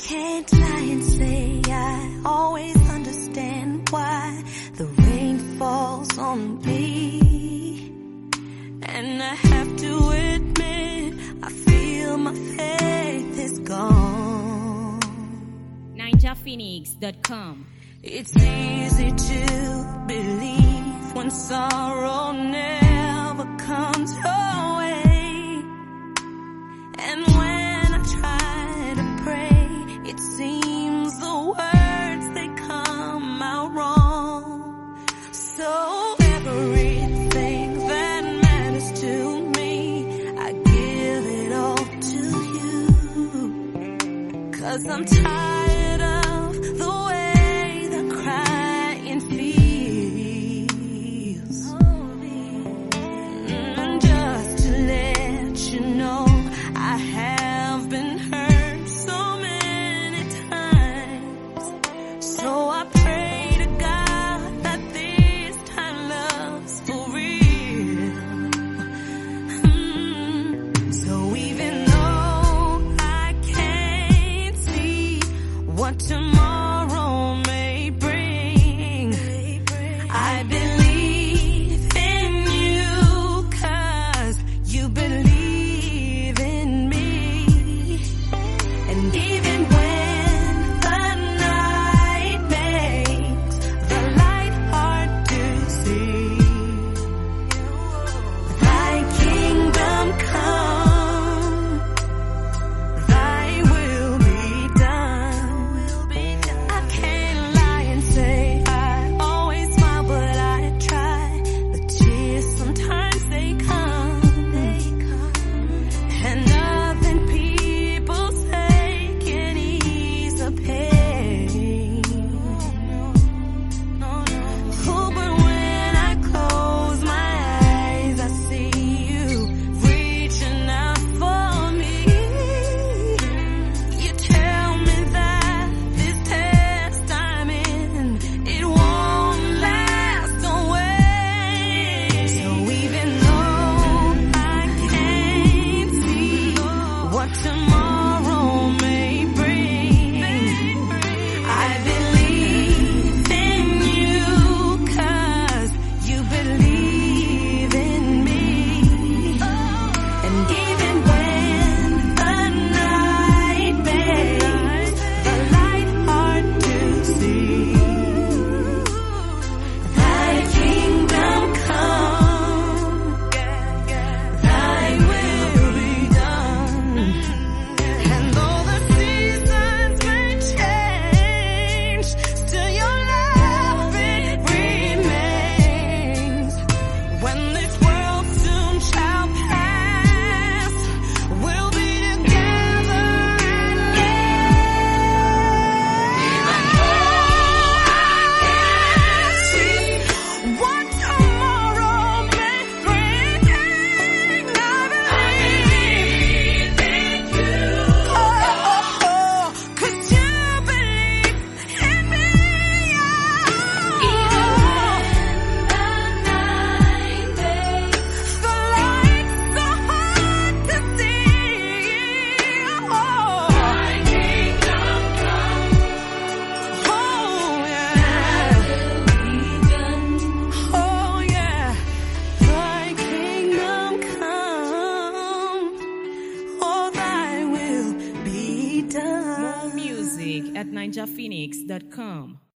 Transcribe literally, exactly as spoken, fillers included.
can't lie and say I always understand why the rain falls on me. And I have to admit, I feel my faith is gone. Ninja Phoenix dot com. It's easy to believe when sorrow never comes your way. And when I try to pray, it seems the words they come out wrong. So everything that matters to me, I give it all to you. 'Cause I'm tired of the way the crying feels. And just to let you know, I have been hurt so many times. So I pray to God that this time love's for real. Mm. So even though I can't see what tomorrow may bring, I believe in you 'cause you believe in me. And even when the night makes the light hard to see, thy kingdom come, thy will be done. I can't lie and say I always smile, but I try. The tears sometimes they come, and nothing people say can ease the pain. Oh, but when I close my eyes, I see you reaching out for me. You tell me that this test I'm in, it won't last always. So even though I can't see what tomorrow may bring, I believe in you 'cause you believe in me. And even when the night makes the light hard to see, thy kingdom come, thy will be done. And though the seasons may change, still your love it remains. When this world soon shall pass, we'll be together again. Even though I can't see what tomorrow may bring, I believe in you. Oh, 'cause you believe in me. Even when the night makes the light so hard to see, oh, thy kingdom come. Oh yeah, oh yeah, thy kingdom come, oh thy will be done. More music at Ninja Phoenix dot com.